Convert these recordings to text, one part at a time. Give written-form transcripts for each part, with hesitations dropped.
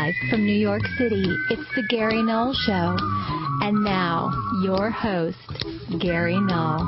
Live from New York City, it's the Gary Null Show. And now, your host, Gary Null.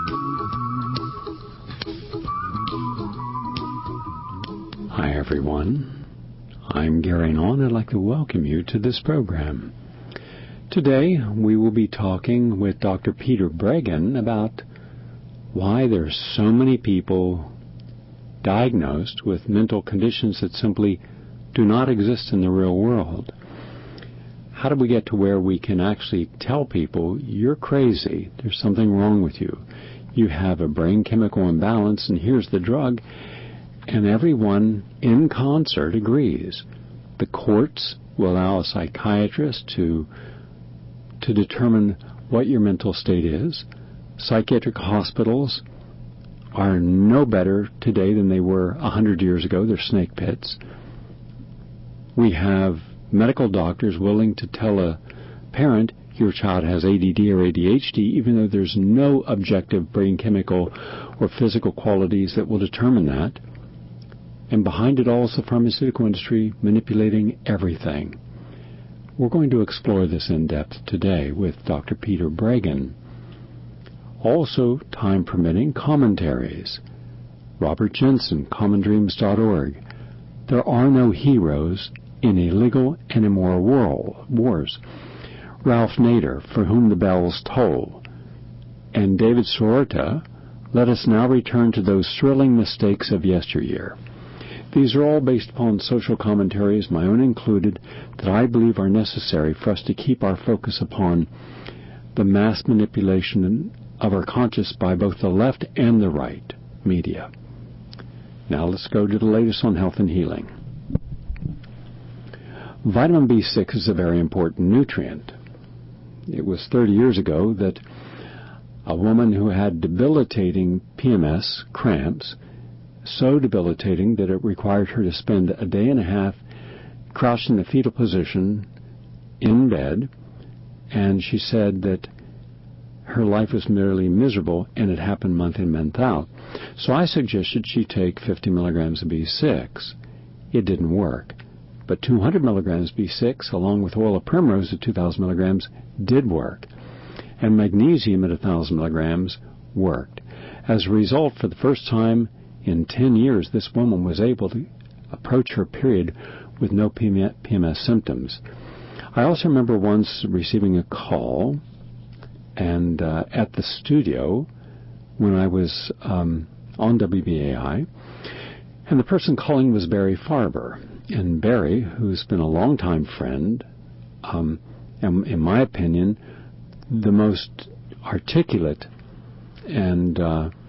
Hi, everyone. I'm Gary Null, and I'd like to welcome you to this program. Today, we will be talking with Dr. Peter Breggin about why there's so many people diagnosed with mental conditions that simply do not exist in the real world. How do we get to where we can actually tell people, you're crazy, there's something wrong with you, you have a brain chemical imbalance, and here's the drug, and everyone in concert agrees. The courts will allow a psychiatrist to determine what your mental state is. Psychiatric hospitals are no better today than they were 100 years ago. They're snake pits. We have medical doctors willing to tell a parent your child has ADD or ADHD, even though there's no objective brain chemical or physical qualities that will determine that. And behind it all is the pharmaceutical industry manipulating everything. We're going to explore this in depth today with Dr. Peter Breggin. Also, time permitting, commentaries. Robert Jensen, commondreams.org. There are no heroes in illegal and immoral wars. Ralph Nader, For Whom the Bells Toll. And David Sorota, Let Us Now Return to Those Thrilling Mistakes of Yesteryear. These are all based upon social commentaries, my own included, that I believe are necessary for us to keep our focus upon the mass manipulation of our conscious by both the left and the right media. Now let's go to the latest on health and healing. Vitamin B6 is a very important nutrient. It was 30 years ago that a woman who had debilitating PMS, cramps, so debilitating that it required her to spend a day and a half crouched in a fetal position in bed, and she said that her life was merely miserable, and it happened month in, month out. So I suggested she take 50 milligrams of B6. It didn't work. But 200 milligrams B6, along with oil of primrose at 2,000 milligrams, did work. And magnesium at 1,000 milligrams worked. As a result, for the first time in 10 years, this woman was able to approach her period with no PMS symptoms. I also remember once receiving a call and at the studio when I was on WBAI, and the person calling was Barry Farber. And Barry, who's been a longtime friend, and in my opinion, the most articulate and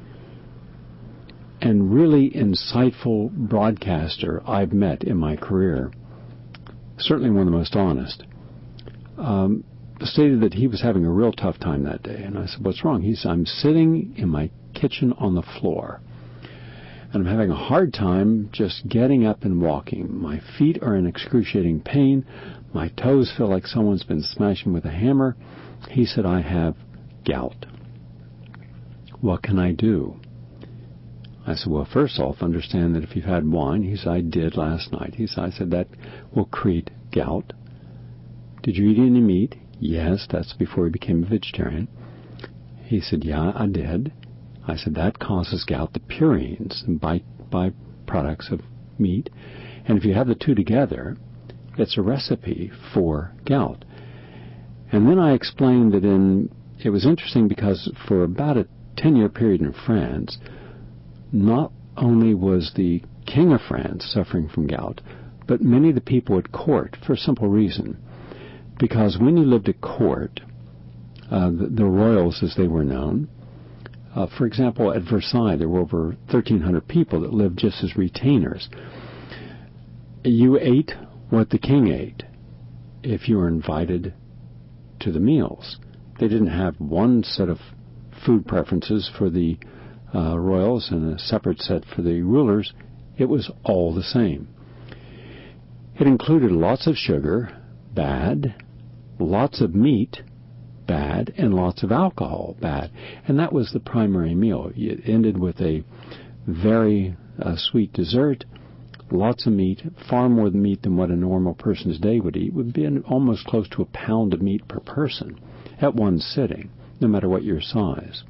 really insightful broadcaster I've met in my career, certainly one of the most honest, stated that he was having a real tough time that day. And I said, what's wrong? He said, I'm sitting in my kitchen on the floor, and I'm having a hard time just getting up and walking. My feet are in excruciating pain. My toes feel like someone's been smashing with a hammer. He said, I have gout. What can I do? I said, well, first off, understand that if you've had wine, he said, I did last night. I said, that will create gout. Did you eat any meat? Yes, that's before he became a vegetarian. He said, yeah, I did. I said, that causes gout, the purines, and byproducts of meat. And if you have the two together, it's a recipe for gout. And then I explained that it was interesting because for about a 10-year period in France, not only was the king of France suffering from gout, but many of the people at court, for a simple reason. Because when you lived at court, the royals as they were known, for example, at Versailles, there were over 1,300 people that lived just as retainers. You ate what the king ate if you were invited to the meals. They didn't have one set of food preferences for the royals and a separate set for the rulers. It was all the same. It included lots of sugar, bad, lots of meat, bad, and lots of alcohol, bad. And that was the primary meal. It ended with a very sweet dessert, lots of meat, far more meat than what a normal person's day would eat, would be almost close to a pound of meat per person at one sitting, no matter what your size.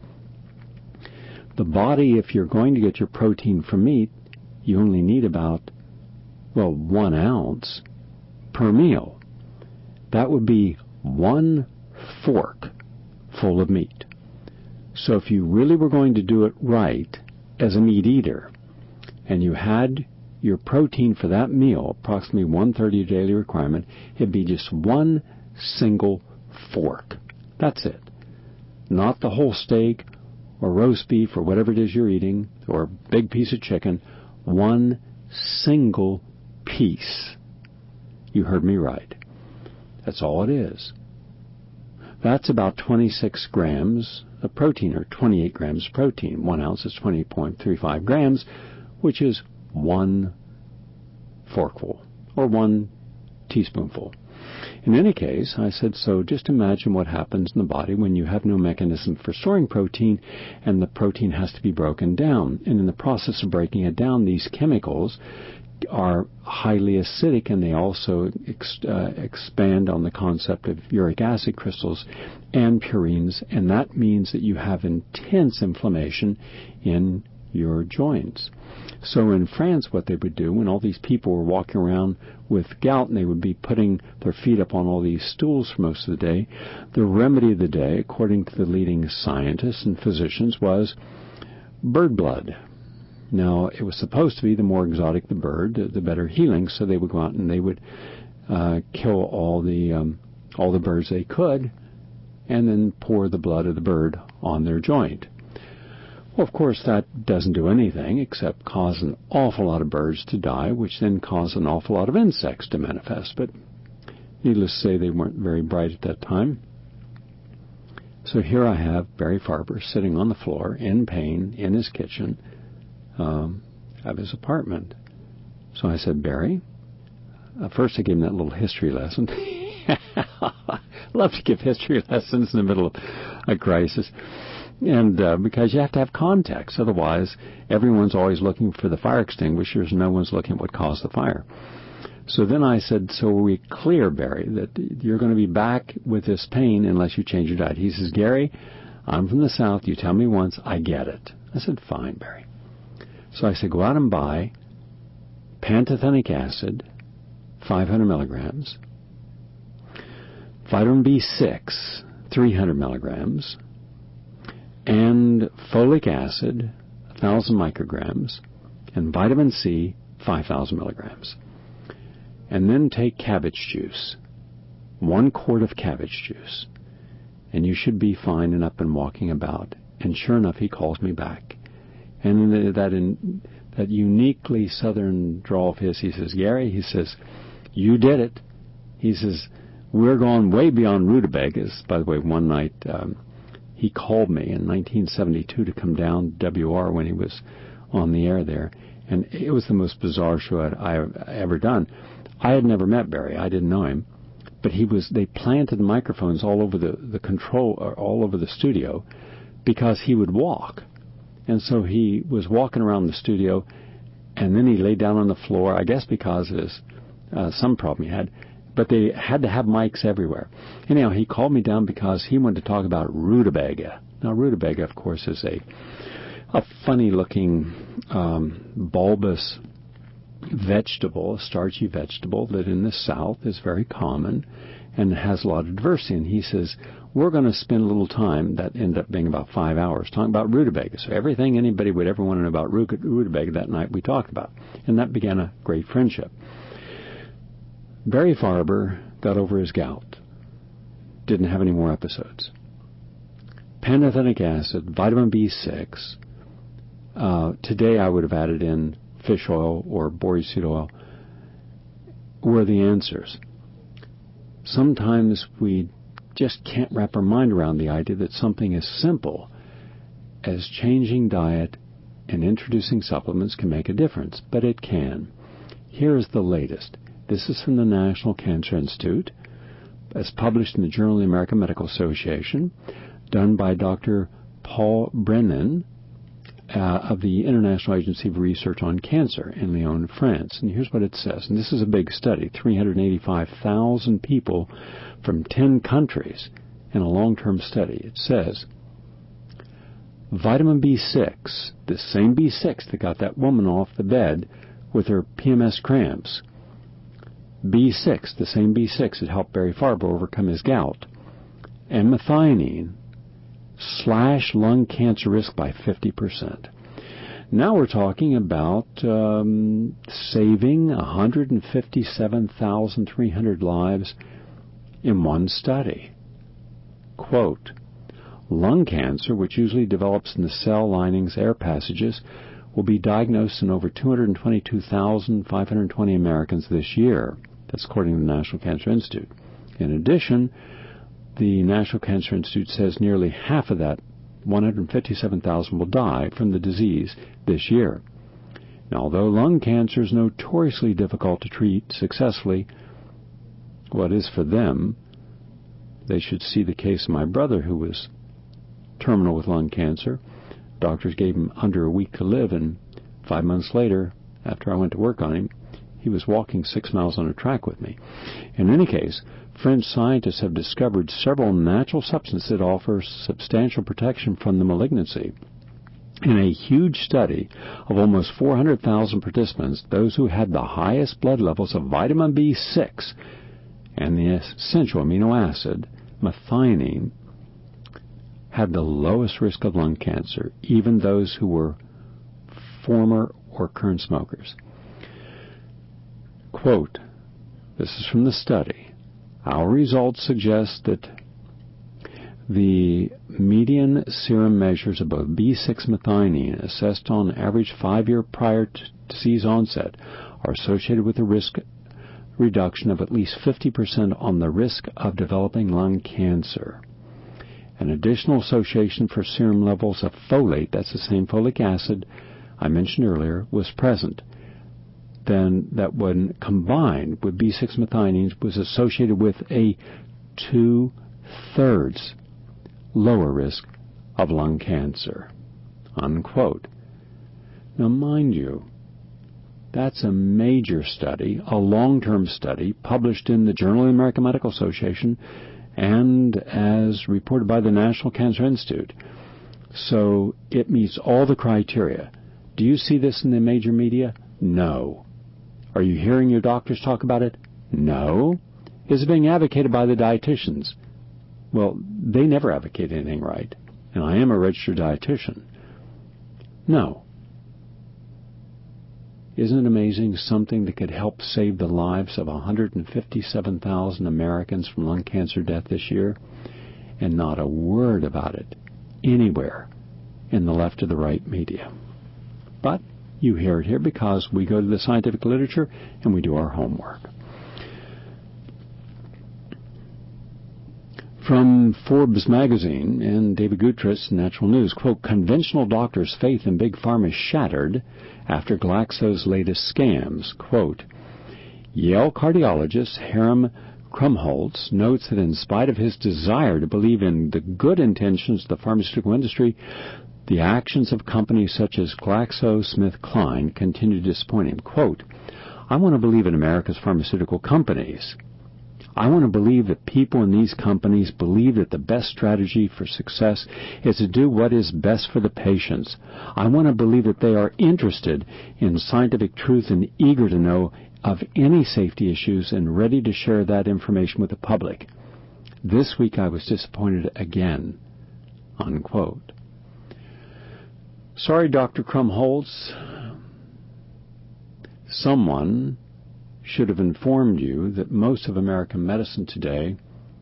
The body, if you're going to get your protein from meat, you only need about, 1 ounce per meal. That would be 1 fork full of meat. So if you really were going to do it right as a meat eater, and you had your protein for that meal, approximately 1/3 your daily requirement, it'd be just 1 single fork. That's it. Not the whole steak or roast beef or whatever it is you're eating, or a big piece of chicken. 1 single piece. You heard me right. That's all it is. That's about 26 grams of protein, or 28 grams of protein. 1 ounce is 20.35 grams, which is 1 forkful, or 1 teaspoonful. In any case, I said, so just imagine what happens in the body when you have no mechanism for storing protein, and the protein has to be broken down. And in the process of breaking it down, these chemicals are highly acidic, and they also expand on the concept of uric acid crystals and purines, and that means that you have intense inflammation in your joints. So in France, what they would do when all these people were walking around with gout, and they would be putting their feet up on all these stools for most of the day, the remedy of the day, according to the leading scientists and physicians, was bird blood. Now, it was supposed to be the more exotic the bird, the better healing. So they would go out and they would kill all the birds they could, and then pour the blood of the bird on their joint. Well, of course, that doesn't do anything except cause an awful lot of birds to die, which then cause an awful lot of insects to manifest. But needless to say, they weren't very bright at that time. So here I have Barry Farber sitting on the floor in pain in his kitchen of his apartment. So I said, Barry, first I gave him that little history lesson. I love to give history lessons in the middle of a crisis. And because you have to have context. Otherwise, everyone's always looking for the fire extinguishers, and no one's looking at what caused the fire. So then I said, so are we clear, Barry, that you're going to be back with this pain unless you change your diet? He says, Gary, I'm from the South. You tell me once, I get it. I said, fine, Barry. So I said, go out and buy pantothenic acid, 500 milligrams, vitamin B6, 300 milligrams, and folic acid, 1,000 micrograms, and vitamin C, 5,000 milligrams. And then take cabbage juice, 1 quart of cabbage juice, and you should be fine and up and walking about. And sure enough, he calls me back. And in that uniquely Southern drawl of his, he says, Gary, he says, you did it. He says, we're going way beyond rutabagas. By the way, one night he called me in 1972 to come down WR when he was on the air there. And it was the most bizarre show I've ever done. I had never met Barry. I didn't know him. But they planted microphones all over the control, or all over the studio, because he would walk. And so he was walking around the studio, and then he laid down on the floor, I guess because of his some problem he had. But they had to have mics everywhere. Anyhow, he called me down because he wanted to talk about rutabaga. Now, rutabaga, of course, is a funny-looking bulbous vegetable, a starchy vegetable that in the South is very common and has a lot of diversity. And he says, we're going to spend a little time, that ended up being about 5 hours, talking about rutabaga. So everything anybody would ever want to know about rutabaga that night we talked about. And that began a great friendship. Barry Farber got over his gout. Didn't have any more episodes. Pantothenic acid, vitamin B6. Today I would have added in fish oil or bory seed oil, were the answers. Sometimes we just can't wrap our mind around the idea that something as simple as changing diet and introducing supplements can make a difference, but it can. Here is the latest. This is from the National Cancer Institute, as published in the Journal of the American Medical Association, done by Dr. Paul Brennan of the International Agency for Research on Cancer in Lyon, France. And here's what it says. And this is a big study, 385,000 people from 10 countries in a long-term study. It says, vitamin B6, the same B6 that got that woman off the bed with her PMS cramps, B6, the same B6 that helped Barry Farber overcome his gout, and methionine slash lung cancer risk by 50%. Now we're talking about saving 157,300 lives in one study. Quote, lung cancer, which usually develops in the cell linings, air passages, will be diagnosed in over 222,520 Americans this year. That's according to the National Cancer Institute. In addition, the National Cancer Institute says nearly half of that, 157,000, will die from the disease this year. Now, although lung cancer is notoriously difficult to treat successfully, what is for them, they should see the case of my brother who was terminal with lung cancer. Doctors gave him under a week to live, and 5 months later, after I went to work on him, he was walking 6 miles on a track with me. In any case, French scientists have discovered several natural substances that offer substantial protection from the malignancy. In a huge study of almost 400,000 participants, those who had the highest blood levels of vitamin B6 and the essential amino acid, methionine, had the lowest risk of lung cancer, even those who were former or current smokers. Quote, this is from the study. Our results suggest that the median serum measures of both B6 and methionine, assessed on average 5 years prior to disease onset, are associated with a risk reduction of at least 50% on the risk of developing lung cancer. An additional association for serum levels of folate, that's the same folic acid I mentioned earlier, was present. Then that when combined with B6 methionine was associated with a 2/3 lower risk of lung cancer. Unquote. Now mind you, that's a major study, a long-term study, published in the Journal of the American Medical Association and as reported by the National Cancer Institute. So it meets all the criteria. Do you see this in the major media? No. Are you hearing your doctors talk about it? No. Is it being advocated by the dietitians? Well, they never advocate anything right, and I am a registered dietitian. No. Isn't it amazing, something that could help save the lives of 157,000 Americans from lung cancer death this year, and not a word about it anywhere in the left or the right media? But you hear it here because we go to the scientific literature and we do our homework. From Forbes magazine and David Gutrus, Natural News, quote, conventional doctors' faith in Big Pharma is shattered after Glaxo's latest scams. Quote, Yale cardiologist Hiram Krumholtz notes that in spite of his desire to believe in the good intentions of the pharmaceutical industry, the actions of companies such as GlaxoSmithKline continue to disappoint him. Quote, I want to believe in America's pharmaceutical companies. I want to believe that people in these companies believe that the best strategy for success is to do what is best for the patients. I want to believe that they are interested in scientific truth and eager to know of any safety issues and ready to share that information with the public. This week I was disappointed again. Unquote. Sorry, Dr. Krumholtz. Someone should have informed you that most of American medicine today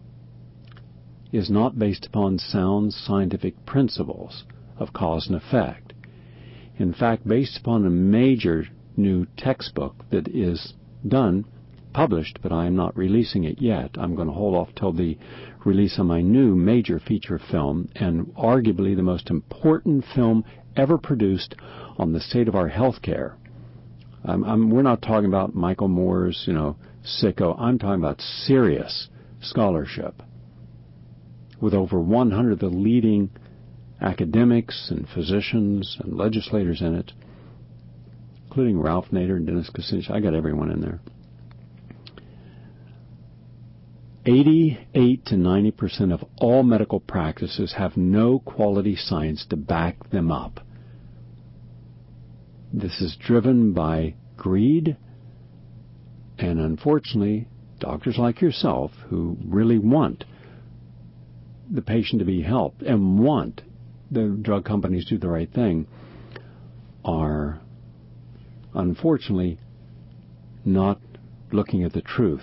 is not based upon sound scientific principles of cause and effect. In fact, based upon a major new textbook that is published, but I am not releasing it yet. I'm going to hold off till the release of my new major feature film, and arguably the most important film ever produced on the state of our health care. We're not talking about Michael Moore's, sicko. I'm talking about serious scholarship with over 100 of the leading academics and physicians and legislators in it, including Ralph Nader and Dennis Kucinich. I got everyone in there. 88 to 90% of all medical practices have no quality science to back them up. This is driven by greed, and unfortunately, doctors like yourself who really want the patient to be helped and want the drug companies to do the right thing are unfortunately not looking at the truth.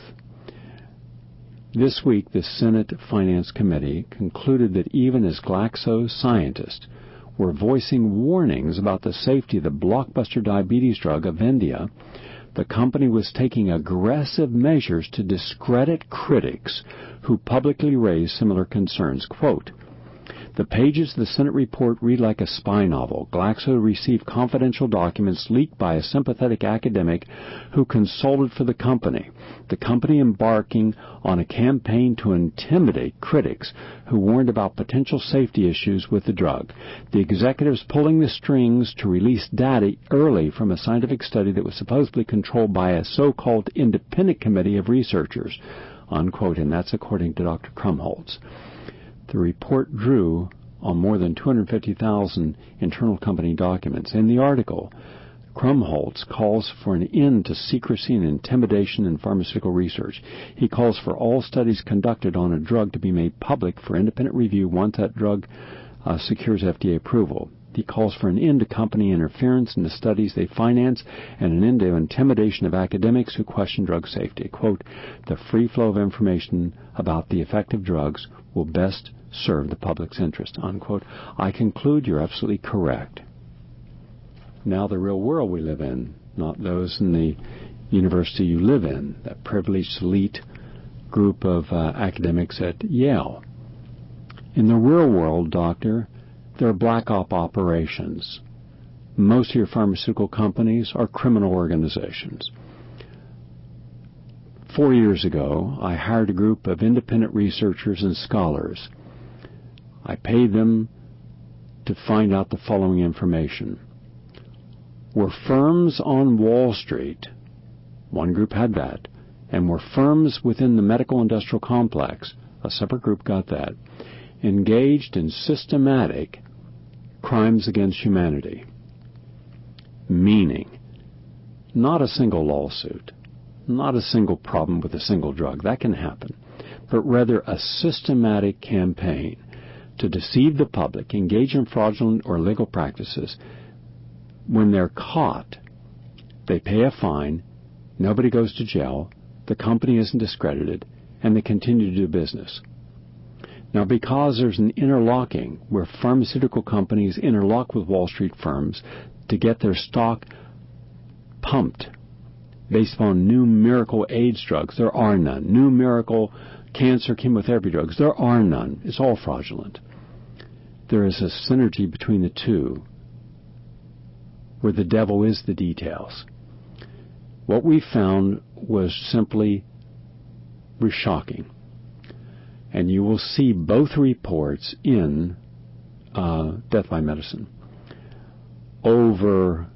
This week, the Senate Finance Committee concluded that even as Glaxo scientists were voicing warnings about the safety of the blockbuster diabetes drug Avendia, the company was taking aggressive measures to discredit critics who publicly raised similar concerns. Quote, "The pages of the Senate report read like a spy novel. Glaxo received confidential documents leaked by a sympathetic academic who consulted for the company embarking on a campaign to intimidate critics who warned about potential safety issues with the drug. The executives pulling the strings to release data early from a scientific study that was supposedly controlled by a so-called independent committee of researchers," unquote, and that's according to Dr. Krumholtz. The report drew on more than 250,000 internal company documents. In the article, Krumholtz calls for an end to secrecy and intimidation in pharmaceutical research. He calls for all studies conducted on a drug to be made public for independent review once that drug secures FDA approval. He calls for an end to company interference in the studies they finance and an end to intimidation of academics who question drug safety. Quote, "The free flow of information about the effective drugs will best serve the public's interest," unquote. I conclude you're absolutely correct. Now the real world we live in, not those in the university you live in, that privileged elite group of academics at Yale. In the real world, doctor, there are black op operations. Most of your pharmaceutical companies are criminal organizations. 4 years ago, I hired a group of independent researchers and scholars. I paid them to find out the following information. Were firms on Wall Street, one group had that, and were firms within the medical industrial complex, a separate group got that, engaged in systematic crimes against humanity? Meaning, not a single lawsuit, not a single problem with a single drug, that can happen, but rather a systematic campaign to deceive the public, engage in fraudulent or illegal practices. When they're caught, they pay a fine, nobody goes to jail, the company isn't discredited, and they continue to do business. Now, because there's an interlocking where pharmaceutical companies interlock with Wall Street firms to get their stock pumped based upon new miracle AIDS drugs, there are none. New miracle cancer chemotherapy drugs, there are none. It's all fraudulent. There is a synergy between the two where the devil is the details. What we found was simply shocking. And you will see both reports in Death by Medicine. Over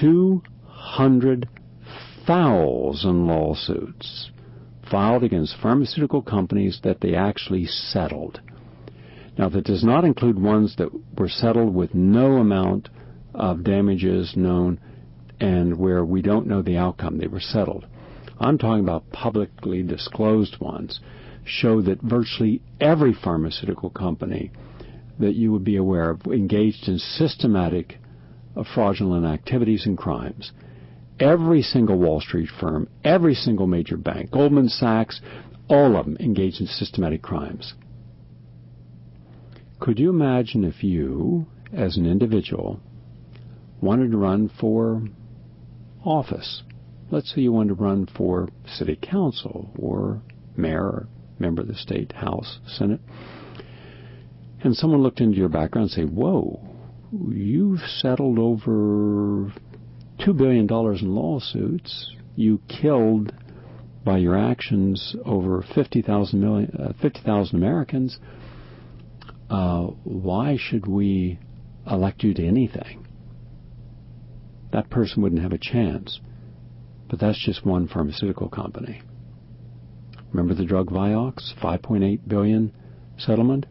200,000 lawsuits filed against pharmaceutical companies that they actually settled. Now, that does not include ones that were settled with no amount of damages known and where we don't know the outcome. They were settled. I'm talking about publicly disclosed ones. Show that virtually every pharmaceutical company that you would be aware of engaged in systematic fraudulent activities and crimes. Every single Wall Street firm, every single major bank, Goldman Sachs, all of them engaged in systematic crimes. Could you imagine if you, as an individual, wanted to run for office? Let's say you wanted to run for city council or mayor or member of the state house, senate, and someone looked into your background and say, whoa, you've settled over $2 billion in lawsuits. You killed, by your actions, over 50,000 Americans. why should we elect you to anything? That person wouldn't have a chance. But that's just one pharmaceutical company. Remember the drug Vioxx, $5.8 billion settlement?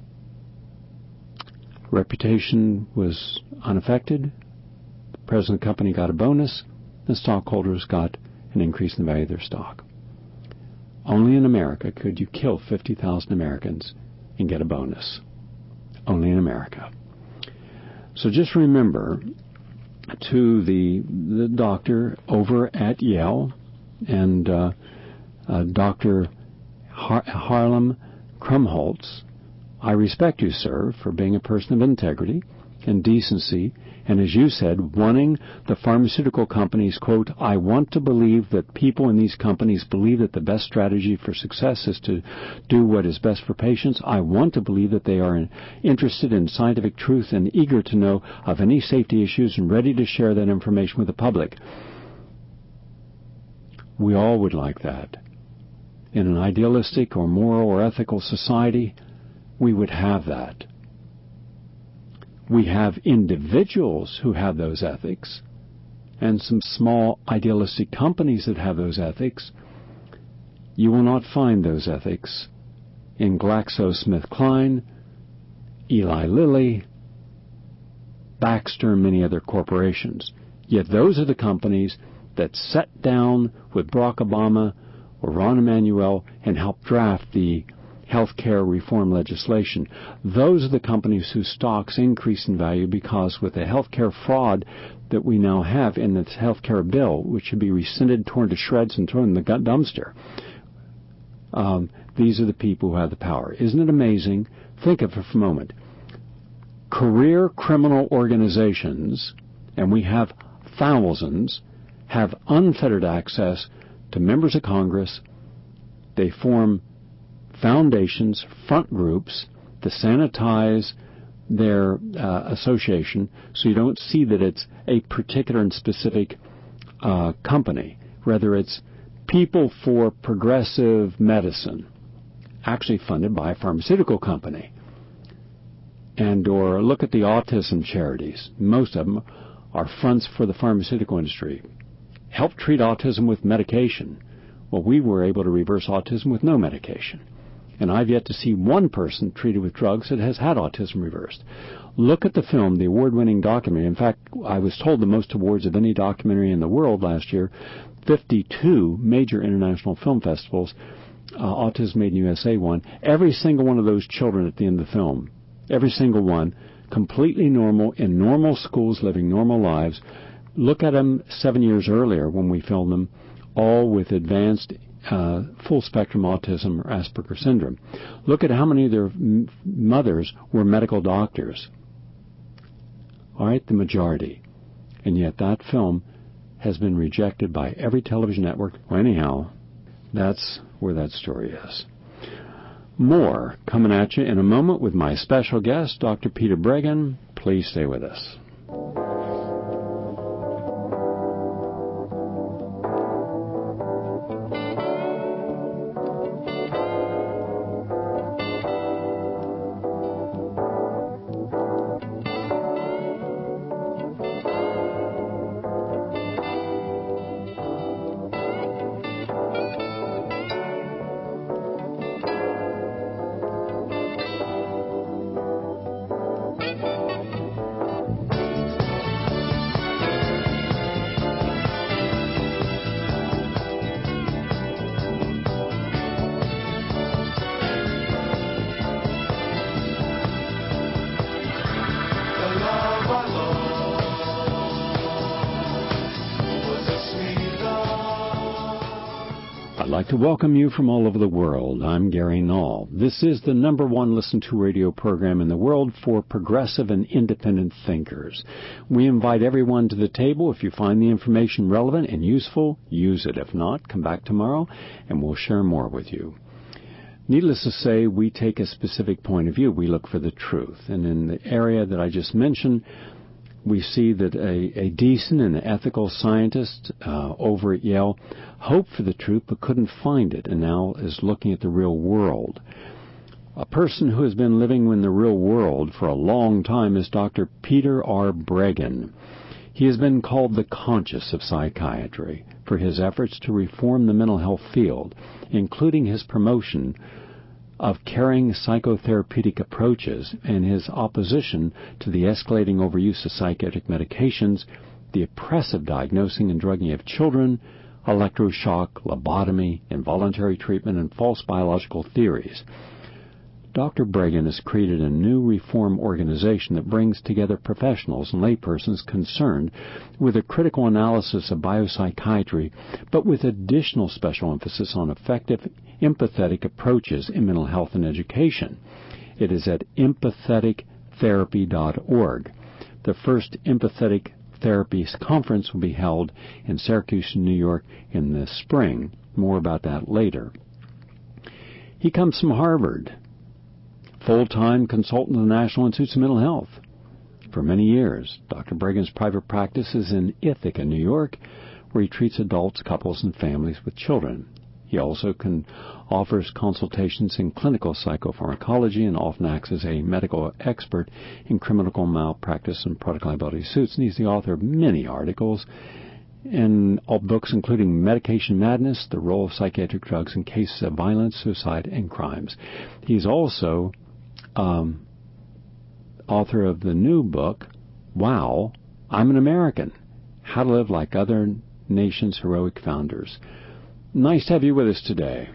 Reputation was unaffected. The president of the company got a bonus. The stockholders got an increase in the value of their stock. Only in America could you kill 50,000 Americans and get a bonus. Only in America. So just remember to the doctor over at Yale and Dr. Harlem Krumholtz, I respect you, sir, for being a person of integrity and decency, and as you said, wanting the pharmaceutical companies, quote, I want to believe that people in these companies believe that the best strategy for success is to do what is best for patients. I want to believe that they are interested in scientific truth and eager to know of any safety issues and ready to share that information with the public. We all would like that. In an idealistic or moral or ethical society, we would have that. We have individuals who have those ethics and some small idealistic companies that have those ethics. You will not find those ethics in GlaxoSmithKline, Eli Lilly, Baxter, and many other corporations. Yet those are the companies that sat down with Barack Obama or Rahm Emanuel and helped draft the healthcare reform legislation. Those are the companies whose stocks increase in value because with the healthcare fraud that we now have in the healthcare bill, which should be rescinded, torn to shreds, and thrown in the dumpster, these are the people who have the power. Isn't it amazing? Think of it for a moment. Career criminal organizations, and we have thousands, have unfettered access to members of Congress. They form foundations, front groups, to sanitize their association so you don't see that it's a particular and specific company. Rather, it's People for Progressive Medicine, actually funded by a pharmaceutical company. And or look at the autism charities. Most of them are fronts for the pharmaceutical industry. Help treat autism with medication. Well, we were able to reverse autism with no medication. And I've yet to see one person treated with drugs that has had autism reversed. Look at the film, the award-winning documentary. In fact, I was told the most awards of any documentary in the world last year, 52 major international film festivals, Autism Made in USA won. Every single one of those children at the end of the film, every single one, completely normal, in normal schools, living normal lives. Look at them 7 years earlier when we filmed them, all with advanced full-spectrum autism or Asperger syndrome. Look at how many of their mothers were medical doctors. All right, the majority. And yet that film has been rejected by every television network. Well, anyhow, that's where that story is. More coming at you in a moment with my special guest, Dr. Peter Breggin. Please stay with us. I'd like to welcome you from all over the world. I'm Gary Null. This is the number one listened to radio program in the world for progressive and independent thinkers. We invite everyone to the table. If you find the information relevant and useful, use it. If not, come back tomorrow and we'll share more with you. Needless to say, we take a specific point of view. We look for the truth. And in the area that I just mentioned, we see that a decent and ethical scientist over at Yale hoped for the truth but couldn't find it, and now is looking at the real world. A person who has been living in the real world for a long time is Dr. Peter R. Breggin. He has been called the conscience of psychiatry for his efforts to reform the mental health field, including his promotion of caring psychotherapeutic approaches and his opposition to the escalating overuse of psychiatric medications, the oppressive diagnosing and drugging of children, electroshock, lobotomy, involuntary treatment, and false biological theories. Dr. Breggin has created a new reform organization that brings together professionals and laypersons concerned with a critical analysis of biopsychiatry, but with additional special emphasis on effective, empathetic approaches in mental health and education. It is at empathetictherapy.org. The first Empathetic Therapies Conference will be held in Syracuse, New York in the spring. More about that later. He comes from Harvard. Full-time consultant of the National Institutes of Mental Health. For many years, Dr. Breggin's private practice is in Ithaca, New York, where he treats adults, couples, and families with children. He also offers consultations in clinical psychopharmacology and often acts as a medical expert in criminal malpractice and product liability suits. And he's the author of many articles and all books, including Medication Madness, The Role of Psychiatric Drugs in Cases of Violence, Suicide, and Crimes. He's also author of the new book, Wow, I'm an American, How to Live Like Other Nations' Heroic Founders. Nice to have you with us today.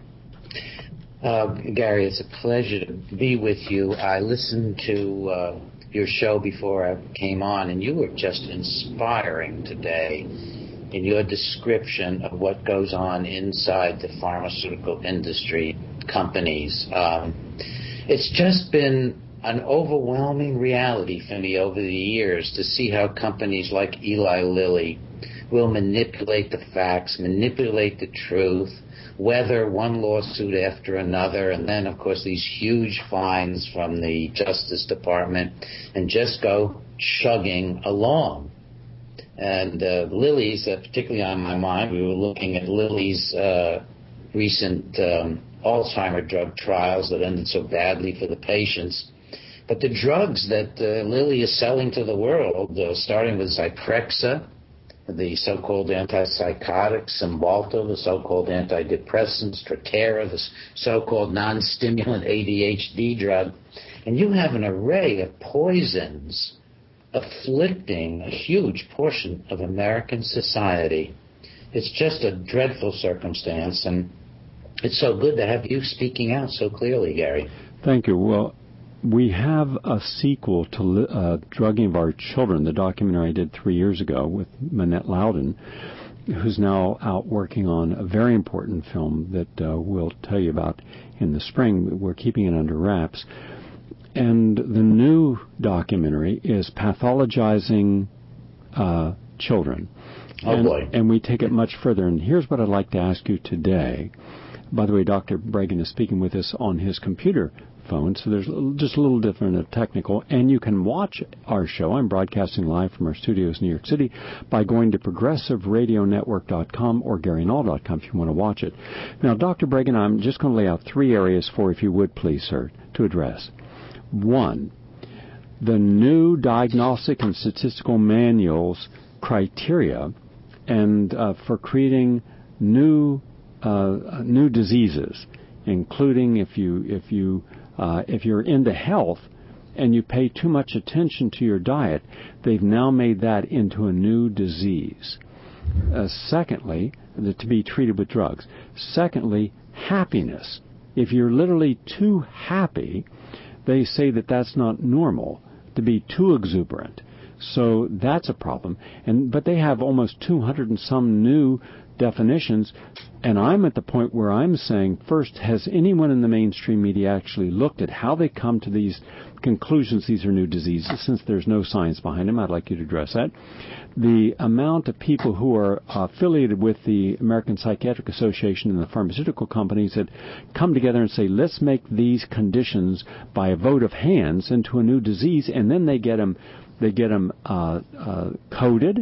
Gary, it's a pleasure to be with you. I listened to your show before I came on, and you were just inspiring today in your description of what goes on inside the pharmaceutical industry companies. It's just been an overwhelming reality for me over the years to see how companies like Eli Lilly will manipulate the facts, manipulate the truth, weather one lawsuit after another, and then, of course, these huge fines from the Justice Department, and just go chugging along. And Lilly's, particularly on my mind, we were looking at Lilly's recent Alzheimer drug trials that ended so badly for the patients. But the drugs that Lilly is selling to the world, starting with Zyprexa, the so-called antipsychotic, Cymbalta, the so-called antidepressant, Strattera, the so-called non-stimulant ADHD drug, and you have an array of poisons afflicting a huge portion of American society. It's just a dreadful circumstance, and it's so good to have you speaking out so clearly, Gary. Thank you. Well, we have a sequel to Drugging of Our Children, the documentary I did 3 years ago with Manette Loudon, who's now out working on a very important film that we'll tell you about in the spring. We're keeping it under wraps. And the new documentary is Pathologizing Children. Oh, boy. And we take it much further. And here's what I'd like to ask you today. By the way, Dr. Breggin is speaking with us on his computer phone, so there's just a little different technical. And you can watch our show. I'm broadcasting live from our studios in New York City by going to progressiveradionetwork.com or GaryNull.com if you want to watch it. Now, Dr. Breggin, I'm just going to lay out 3 areas for, if you would please, sir, to address. 1, the new diagnostic and statistical manuals criteria and for creating new diseases, including if you're into health and you pay too much attention to your diet, they've now made that into a new disease. Secondly, to be treated with drugs. Secondly, happiness. If you're literally too happy, they say that that's not normal, to be too exuberant. So that's a problem. But they have almost 200 and some new definitions, and I'm at the point where I'm saying, first, has anyone in the mainstream media actually looked at how they come to these conclusions these are new diseases, since there's no science behind them? I'd like you to address that. The amount of people who are affiliated with the American Psychiatric Association and the pharmaceutical companies that come together and say, let's make these conditions by a vote of hands into a new disease, and then they get them coded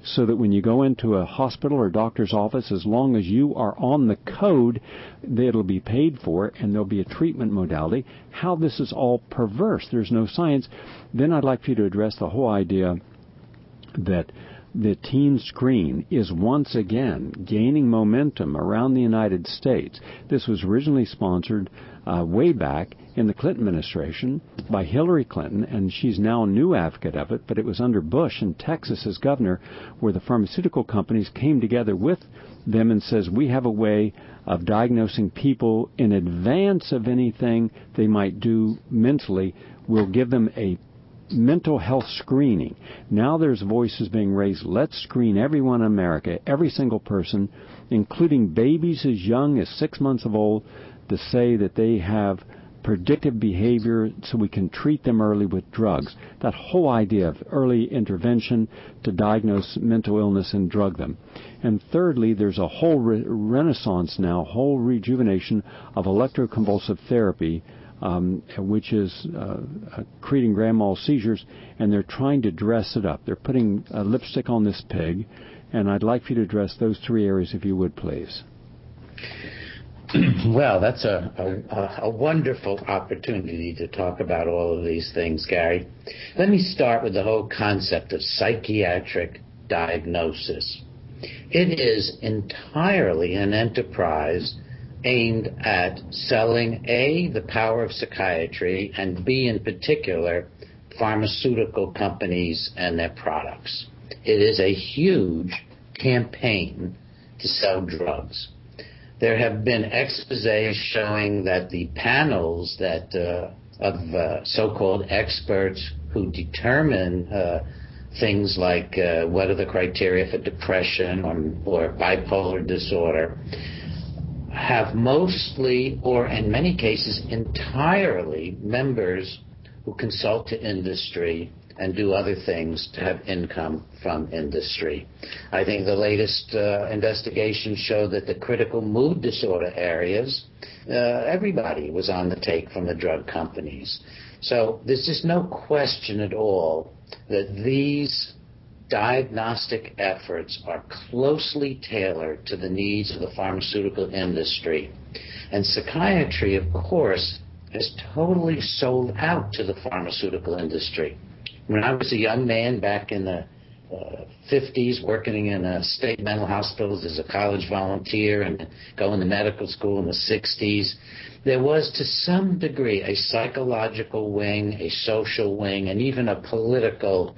so that when you go into a hospital or doctor's office, as long as you are on the code, it'll be paid for, and there'll be a treatment modality. How this is all perverse. There's no science. Then I'd like for you to address the whole idea that the teen screen is once again gaining momentum around the United States. This was originally sponsored way back in the Clinton administration by Hillary Clinton, and she's now a new advocate of it, but it was under Bush in Texas as governor, where the pharmaceutical companies came together with them and says, we have a way of diagnosing people in advance of anything they might do mentally. We'll give them a mental health screening. Now there's voices being raised. Let's screen everyone in America, every single person, including babies as young as 6 months of old, to say that they have predictive behavior so we can treat them early with drugs. That whole idea of early intervention to diagnose mental illness and drug them. And thirdly, there's a whole renaissance now, whole rejuvenation of electroconvulsive therapy, which is creating grand mal seizures, and they're trying to dress it up. They're putting lipstick on this pig, and I'd like for you to address those three areas, if you would, please. Well, that's a wonderful opportunity to talk about all of these things, Gary. Let me start with the whole concept of psychiatric diagnosis. It is entirely an enterprise aimed at selling, A, the power of psychiatry, and B, in particular, pharmaceutical companies and their products. It is a huge campaign to sell drugs. There have been exposés showing that the panels of so-called experts who determine things like what are the criteria for depression or bipolar disorder have mostly, or in many cases entirely, members who consult to industry and do other things to have income from industry. I think the latest investigation showed that the critical mood disorder areas, everybody was on the take from the drug companies. So there's just no question at all that these diagnostic efforts are closely tailored to the needs of the pharmaceutical industry. And psychiatry, of course, is totally sold out to the pharmaceutical industry. When I was a young man back in the 50s, working in a state mental hospitals as a college volunteer and going to medical school in the 60s, there was to some degree a psychological wing, a social wing, and even a political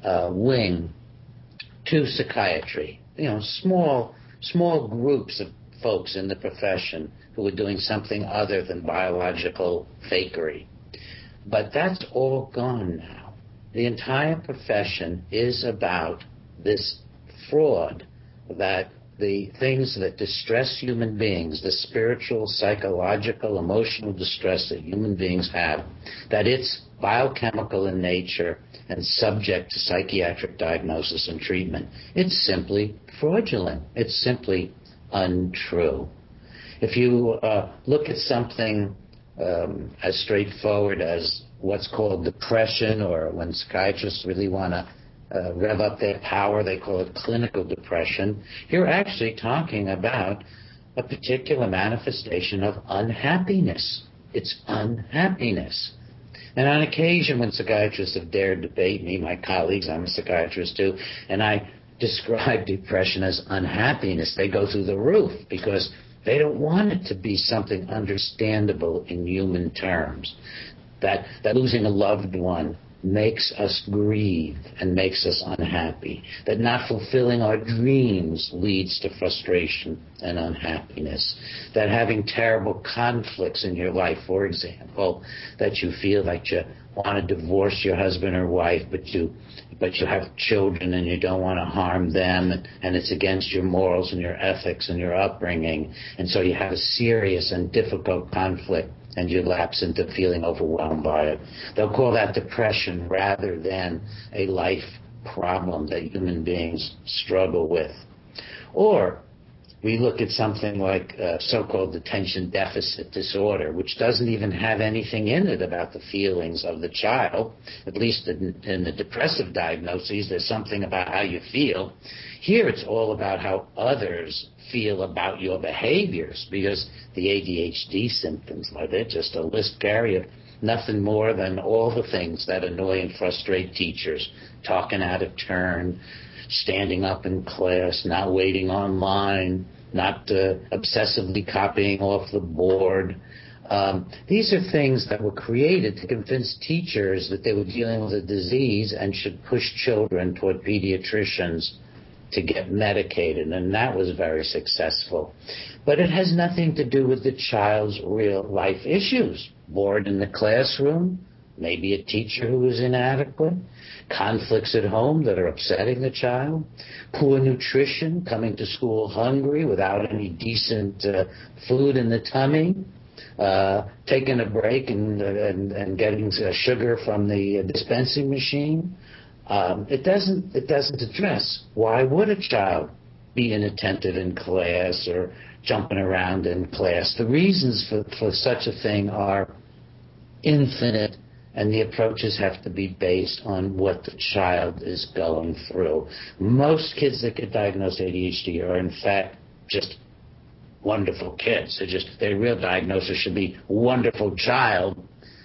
wing to psychiatry. You know, small groups of folks in the profession who were doing something other than biological fakery. But that's all gone now. The entire profession is about this fraud, that the things that distress human beings, the spiritual, psychological, emotional distress that human beings have, that it's biochemical in nature and subject to psychiatric diagnosis and treatment. It's simply fraudulent. It's simply untrue. If you look at something as straightforward as what's called depression, or when psychiatrists really want to rev up their power, they call it clinical depression, you're actually talking about a particular manifestation of unhappiness. It's unhappiness. And on occasion, when psychiatrists have dared debate me, my colleagues, I'm a psychiatrist too, and I describe depression as unhappiness, they go through the roof because they don't want it to be something understandable in human terms. That losing a loved one makes us grieve and makes us unhappy. That not fulfilling our dreams leads to frustration and unhappiness. That having terrible conflicts in your life, for example, that you feel like you want to divorce your husband or wife, but you have children and you don't want to harm them, and it's against your morals and your ethics and your upbringing, and so you have a serious and difficult conflict, and you lapse into feeling overwhelmed by it. They'll call that depression rather than a life problem that human beings struggle with. Or we look at something like so-called attention deficit disorder, which doesn't even have anything in it about the feelings of the child. At least in the depressive diagnoses, there's something about how you feel. Here it's all about how others feel about your behaviors, because the ADHD symptoms, they're just a list, Gary, of nothing more than all the things that annoy and frustrate teachers: talking out of turn, standing up in class, not waiting online, not obsessively copying off the board. These are things that were created to convince teachers that they were dealing with a disease and should push children toward pediatricians to get medicated, and that was very successful. But it has nothing to do with the child's real life issues. Bored in the classroom, maybe a teacher who is inadequate, conflicts at home that are upsetting the child, poor nutrition, coming to school hungry without any decent food in the tummy, taking a break and getting sugar from the dispensing machine. It doesn't address why would a child be inattentive in class or jumping around in class. The reasons for such a thing are infinite, and the approaches have to be based on what the child is going through. Most kids that get diagnosed ADHD are, in fact, just wonderful kids. Their real diagnosis should be wonderful child,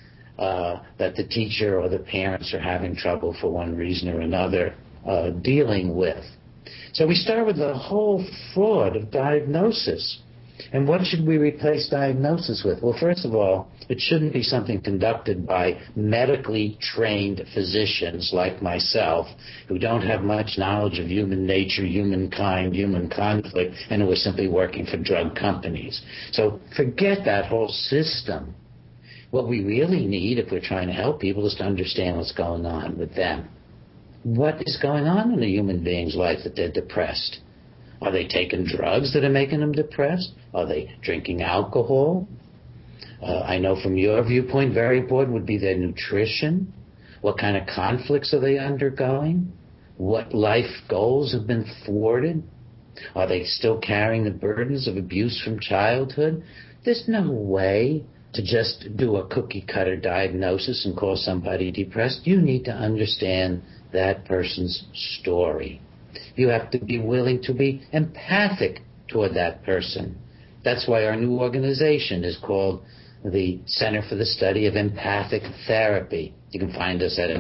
that the teacher or the parents are having trouble for one reason or another dealing with. So we start with the whole fraud of diagnosis. And what should we replace diagnosis with? Well, first of all, it shouldn't be something conducted by medically trained physicians like myself, who don't have much knowledge of human nature, humankind, human conflict, and who are simply working for drug companies. So forget that whole system. What we really need, if we're trying to help people, is to understand what's going on with them. What is going on in a human being's life that they're depressed? Are they taking drugs that are making them depressed? Are they drinking alcohol? I know from your viewpoint, very important would be their nutrition. What kind of conflicts are they undergoing? What life goals have been thwarted? Are they still carrying the burdens of abuse from childhood? There's no way to just do a cookie-cutter diagnosis and call somebody depressed. You need to understand that person's story. You have to be willing to be empathic toward that person. That's why our new organization is called the Center for the Study of Empathic Therapy. You can find us at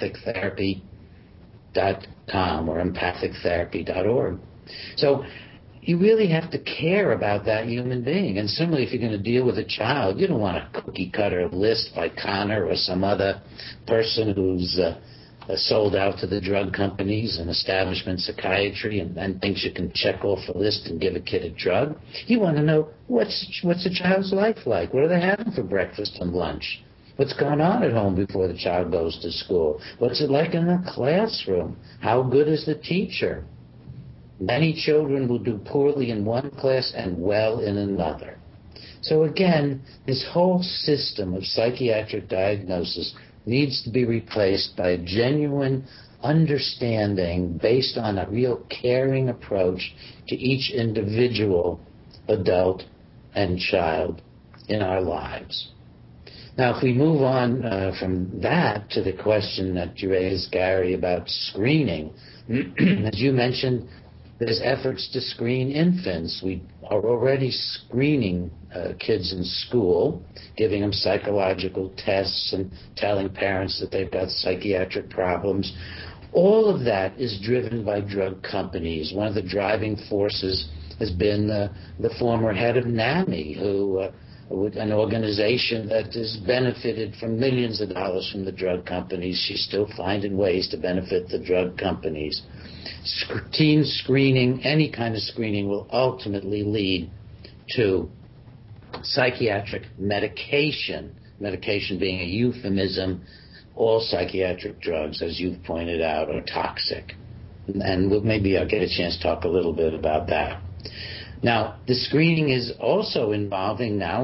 empathictherapy.com or empathictherapy.org. So you really have to care about that human being. And similarly, if you're going to deal with a child, you don't want a cookie-cutter list by Connor or some other person who's sold out to the drug companies and establishment psychiatry and thinks you can check off a list and give a kid a drug. You want to know what's a child's life like? What are they having for breakfast and lunch? What's going on at home before the child goes to school? What's it like in the classroom? How good is the teacher? Many children will do poorly in one class and well in another. So again, this whole system of psychiatric diagnosis needs to be replaced by a genuine understanding based on a real caring approach to each individual adult and child in our lives. Now, if we move on from that to the question that you raised, Gary, about screening, as you mentioned, there's efforts to screen infants. We are already screening kids in school, giving them psychological tests and telling parents that they've got psychiatric problems. All of that is driven by drug companies. One of the driving forces has been the former head of NAMI, who an organization that has benefited from millions of dollars from the drug companies. She's still finding ways to benefit the drug companies. Teen screening, any kind of screening, will ultimately lead to psychiatric medication, medication being a euphemism. All psychiatric drugs, as you've pointed out, are toxic. And maybe I'll get a chance to talk a little bit about that. Now, the screening is also involving now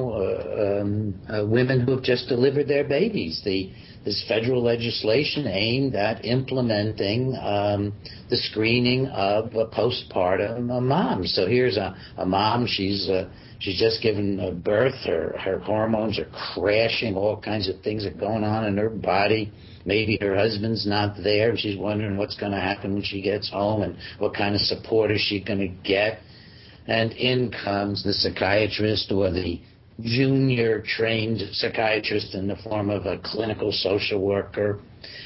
women who have just delivered their babies. This federal legislation aimed at implementing the screening of postpartum moms. So here's a mom. She's just given birth. Her hormones are crashing. All kinds of things are going on in her body. Maybe her husband's not there, and she's wondering what's going to happen when she gets home and what kind of support is she going to get. And in comes the psychiatrist or the junior trained psychiatrist in the form of a clinical social worker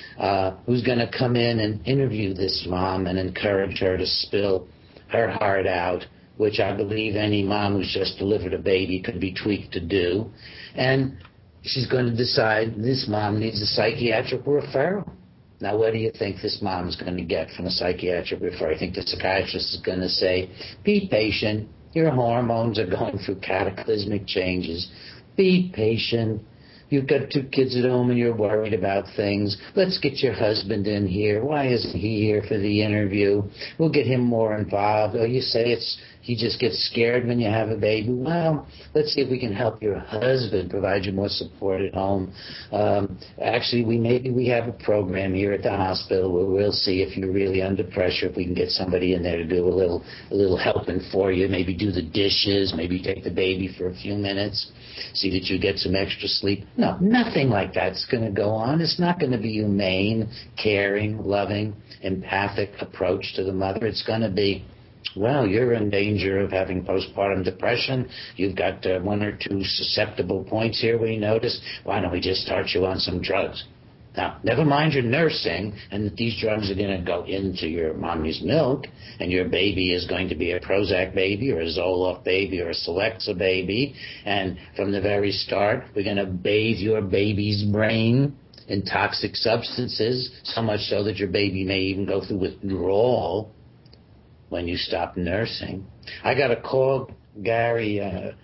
who's going to come in and interview this mom and encourage her to spill her heart out, which I believe any mom who's just delivered a baby could be tweaked to do. And she's going to decide this mom needs a psychiatric referral. Now, what do you think this mom is going to get from a psychiatric referral? I think the psychiatrist is going to say, be patient. Your hormones are going through cataclysmic changes. Be patient. You've got 2 kids at home and you're worried about things. Let's get your husband in here. Why isn't he here for the interview? We'll get him more involved. Oh, you say he just gets scared when you have a baby. Well, let's see if we can help your husband provide you more support at home. Actually, we have a program here at the hospital where we'll see if you're really under pressure, if we can get somebody in there to do a little helping for you, maybe do the dishes, maybe take the baby for a few minutes, see that you get some extra sleep. No, nothing like that's going to go on. It's not going to be humane, caring, loving, empathic approach to the mother. It's going to be, well, you're in danger of having postpartum depression. You've got 1 or 2 susceptible points here we notice. Why don't we just start you on some drugs? Now, never mind your nursing and that these drugs are going to go into your mommy's milk and your baby is going to be a Prozac baby or a Zoloft baby or a Celexa baby. And from the very start, we're going to bathe your baby's brain in toxic substances, so much so that your baby may even go through withdrawal when you stop nursing. I got a call, Gary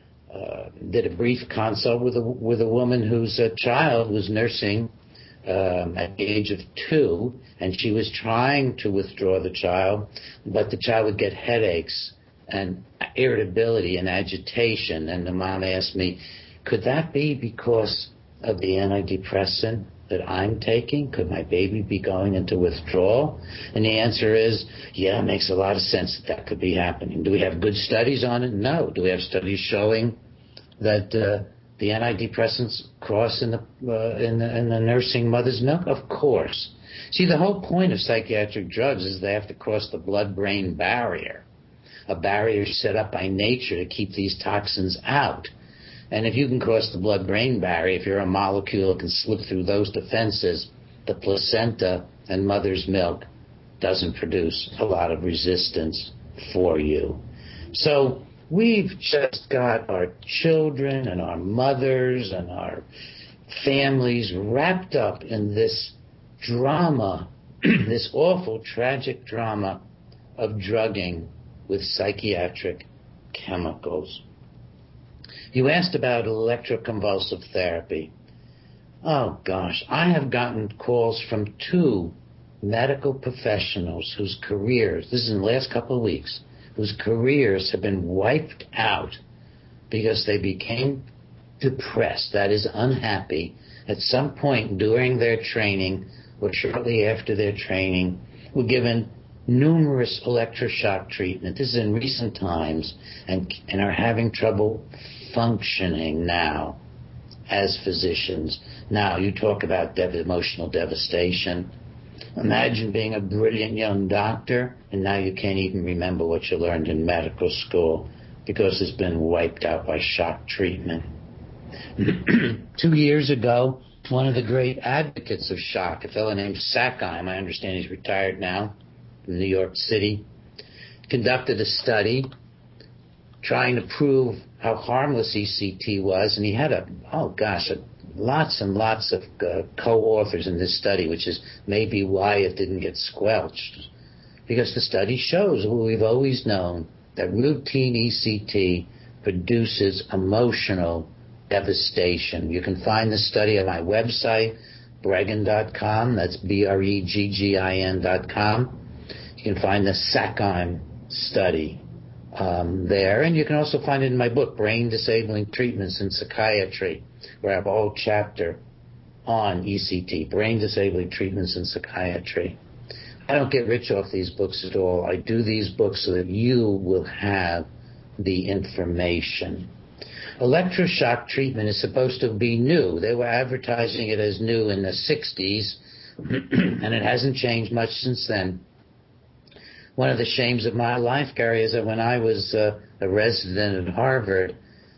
did a brief consult with a woman whose child was nursing at the age of 2, and she was trying to withdraw the child, but the child would get headaches and irritability and agitation. And the mom asked me, could that be because of the antidepressant that I'm taking? Could my baby be going into withdrawal? And the answer is, yeah, it makes a lot of sense that could be happening. Do we have good studies on it? No. Do we have studies showing that the antidepressants cross in the nursing mother's milk? Of course. See, the whole point of psychiatric drugs is they have to cross the blood-brain barrier, a barrier set up by nature to keep these toxins out. And if you can cross the blood-brain barrier, if you're a molecule that can slip through those defenses, the placenta and mother's milk doesn't produce a lot of resistance for you. So we've just got our children and our mothers and our families wrapped up in this drama, this awful, tragic drama of drugging with psychiatric chemicals. You asked about electroconvulsive therapy. Oh, gosh, I have gotten calls from 2 medical professionals whose careers, this is in the last couple of weeks, whose careers have been wiped out because they became depressed, that is, unhappy, at some point during their training or shortly after their training, were given numerous electroshock treatment. This is in recent times, and are having trouble functioning now as physicians. Now, you talk about emotional devastation. Imagine being a brilliant young doctor, and now you can't even remember what you learned in medical school because it's been wiped out by shock treatment. 2 years ago, one of the great advocates of shock, a fellow named Sackheim, I understand he's retired now, from New York City, conducted a study trying to prove how harmless ECT was, and he had lots and lots of co-authors in this study, which is maybe why it didn't get squelched, because the study shows what we've always known, that routine ECT produces emotional devastation. You can find the study on my website, Breggin.com. That's BREGGIN.com. You can find the Sackheim study there. And you can also find it in my book, Brain Disabling Treatments in Psychiatry, where I have a whole chapter on ECT, Brain Disabling Treatments in Psychiatry. I don't get rich off these books at all. I do these books so that you will have the information. Electroshock treatment is supposed to be new. They were advertising it as new in the 60s, and it hasn't changed much since then. One of the shames of my life, Gary, is that when I was a resident at Harvard,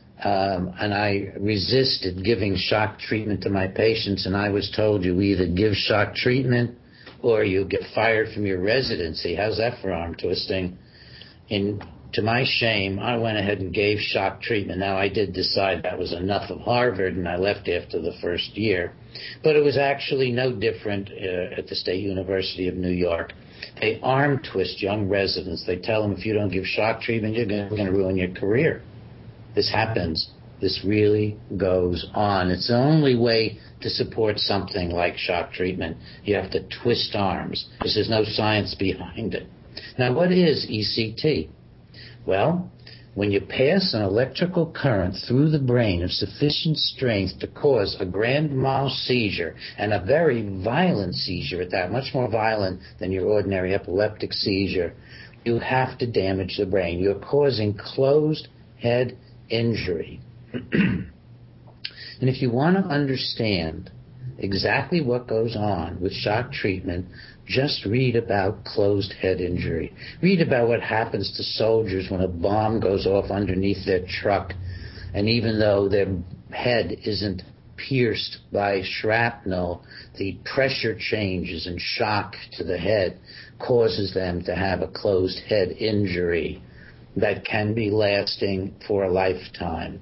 and I resisted giving shock treatment to my patients, and I was told you either give shock treatment or you get fired from your residency. How's that for arm twisting? And to my shame, I went ahead and gave shock treatment. Now, I did decide that was enough of Harvard, and I left after the first year. But it was actually no different at the State University of New York. They arm twist young residents. They tell them if you don't give shock treatment, you're going to ruin your career. This happens. This really goes on. It's the only way to support something like shock treatment. You have to twist arms because there's no science behind it. Now, what is ECT? Well, when you pass an electrical current through the brain of sufficient strength to cause a grand mal seizure, and a very violent seizure at that, much more violent than your ordinary epileptic seizure, you have to damage the brain. You're causing closed head injury. And if you want to understand exactly what goes on with shock treatment, just read about closed head injury. Read about what happens to soldiers when a bomb goes off underneath their truck, and even though their head isn't pierced by shrapnel, the pressure changes and shock to the head causes them to have a closed head injury that can be lasting for a lifetime.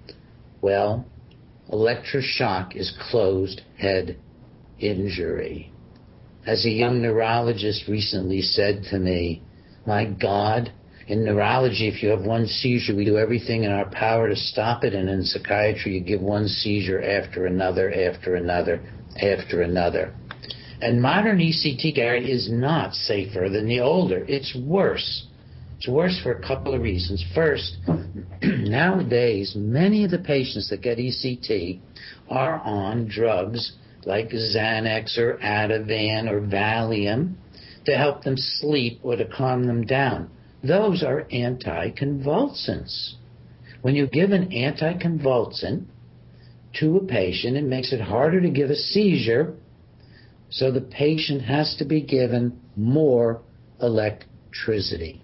Well, electroshock is closed head injury. As a young neurologist recently said to me, my God, in neurology, if you have one seizure, we do everything in our power to stop it, and in psychiatry, you give one seizure after another, after another, after another. And modern ECT, Gary, is not safer than the older. It's worse. It's worse for a couple of reasons. First, nowadays, many of the patients that get ECT are on drugs like Xanax or Ativan or Valium to help them sleep or to calm them down. Those are anticonvulsants. When you give an anticonvulsant to a patient, it makes it harder to give a seizure, so the patient has to be given more electricity.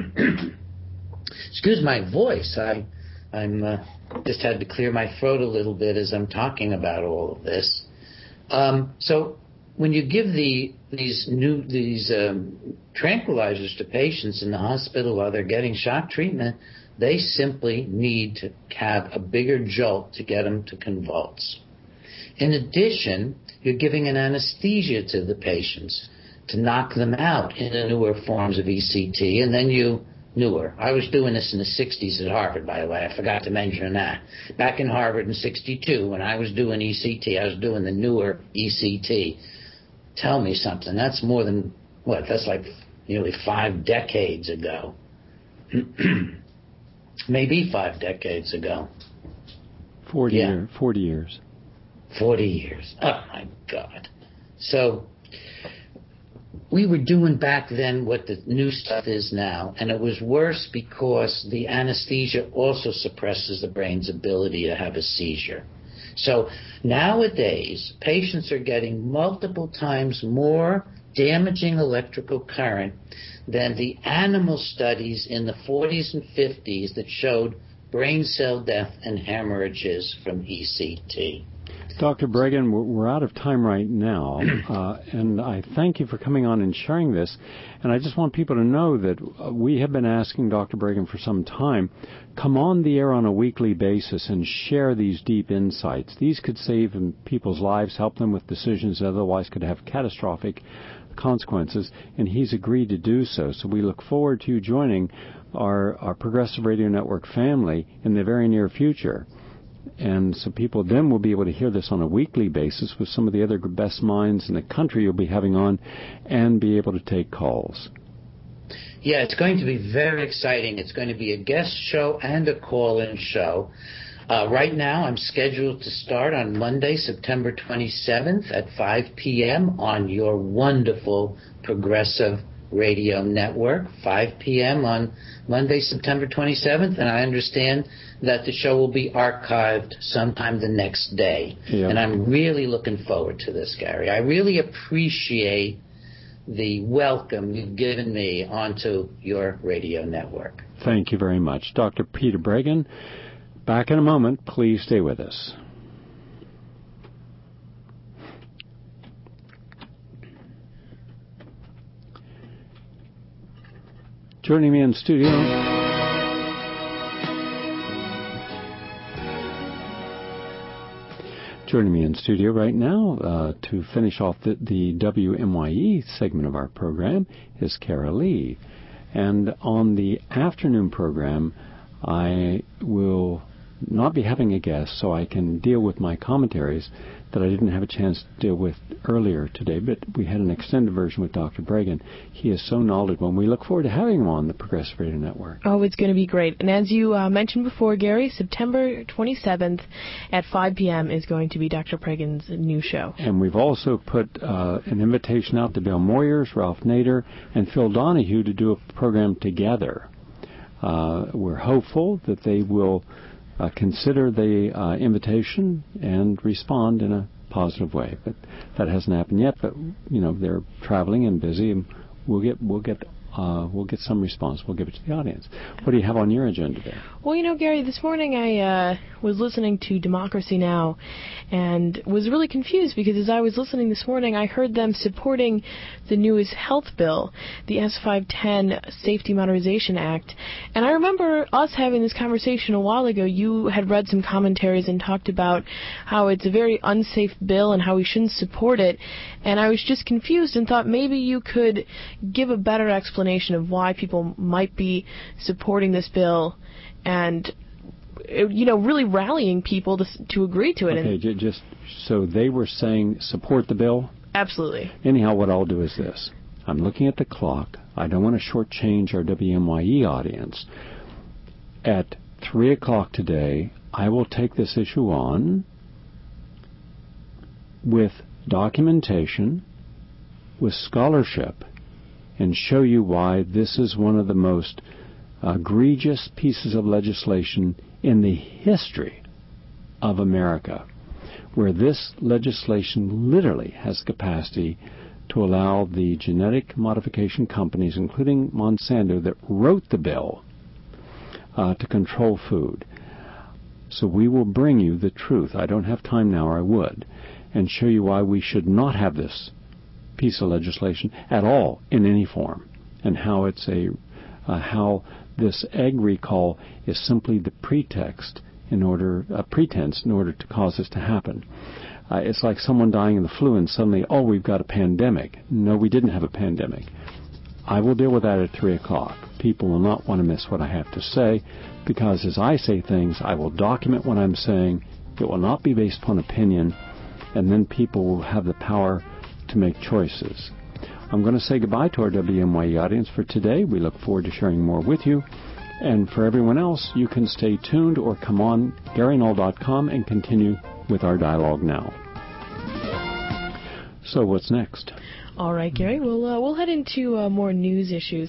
Excuse my voice. I'm just had to clear my throat a little bit as I'm talking about all of this. So when you give these tranquilizers to patients in the hospital while they're getting shock treatment, they simply need to have a bigger jolt to get them to convulse. In addition, you're giving an anesthesia to the patients to knock them out in the newer forms of ECT, and then I was doing this in the 60s at Harvard, by the way. I forgot to mention that. Back in Harvard in 62, when I was doing ECT, I was doing the newer ECT. Tell me something. That's more than, that's like nearly 5 decades ago. Maybe 5 decades ago. 40 years. 40 years. Oh, my God. So we were doing back then what the new stuff is now, and it was worse because the anesthesia also suppresses the brain's ability to have a seizure. So nowadays, patients are getting multiple times more damaging electrical current than the animal studies in the 40s and 50s that showed brain cell death and hemorrhages from ECT. Dr. Breggin, we're out of time right now, and I thank you for coming on and sharing this. And I just want people to know that we have been asking Dr. Breggin for some time, come on the air on a weekly basis and share these deep insights. These could save people's lives, help them with decisions that otherwise could have catastrophic consequences, and he's agreed to do so. So we look forward to you joining our Progressive Radio Network family in the very near future. And so people then will be able to hear this on a weekly basis with some of the other best minds in the country you'll be having on and be able to take calls. Yeah, it's going to be very exciting. It's going to be a guest show and a call-in show. Right now, I'm scheduled to start on Monday, September 27th at 5 p.m. on your wonderful Progressive Radio Network, 5 p.m. on Monday, September 27th, and I understand that the show will be archived sometime the next day. Yeah. And I'm really looking forward to this, Gary. I really appreciate the welcome you've given me onto your radio network. Thank you very much. Dr. Peter Breggin, back in a moment. Please stay with us. Joining me in studio, right now to finish off the WMYE segment of our program is Kara Lee. And on the afternoon program, I will not be having a guest, so I can deal with my commentaries that I didn't have a chance to deal with earlier today, but we had an extended version with Dr. Breggin. He is so knowledgeable, and we look forward to having him on the Progressive Radio Network. Oh, it's going to be great. And as you mentioned before, Gary, September 27th at 5 p.m. is going to be Dr. Breggin's new show. And we've also put an invitation out to Bill Moyers, Ralph Nader, and Phil Donahue to do a program together. We're hopeful that they will consider the invitation and respond in a positive way, but that hasn't happened yet. But they're traveling and busy, and we'll get some response. We'll give it to the audience. What do you have on your agenda there? Well, Gary, this morning I was listening to Democracy Now! And was really confused because as I was listening this morning, I heard them supporting the newest health bill, the S510 Safety Modernization Act. And I remember us having this conversation a while ago. You had read some commentaries and talked about how it's a very unsafe bill and how we shouldn't support it. And I was just confused and thought maybe you could give a better explanation of why people might be supporting this bill and really rallying people to agree to it. Okay, just so they were saying support the bill? Absolutely. Anyhow, what I'll do is this. I'm looking at the clock. I don't want to shortchange our WMYE audience. At 3 o'clock today, I will take this issue on with documentation, with scholarship, and show you why this is one of the most egregious pieces of legislation in the history of America, where this legislation literally has the capacity to allow the genetic modification companies, including Monsanto, that wrote the bill, to control food. So we will bring you the truth. I don't have time now, or I would, and show you why we should not have this piece of legislation at all in any form, and how it's how this egg recall is simply the pretense in order to cause this to happen. It's like someone dying of the flu and suddenly, we've got a pandemic. No, we didn't have a pandemic. I will deal with that at 3 o'clock. People will not want to miss what I have to say, because as I say things, I will document what I'm saying. It will not be based upon opinion, and then people will have the power to make choices. I'm going to say goodbye to our WMYE audience for today. We look forward to sharing more with you. And for everyone else, you can stay tuned or come on GaryNull.com and continue with our dialogue now. So what's next? All right, Gary. We'll head into more news issues.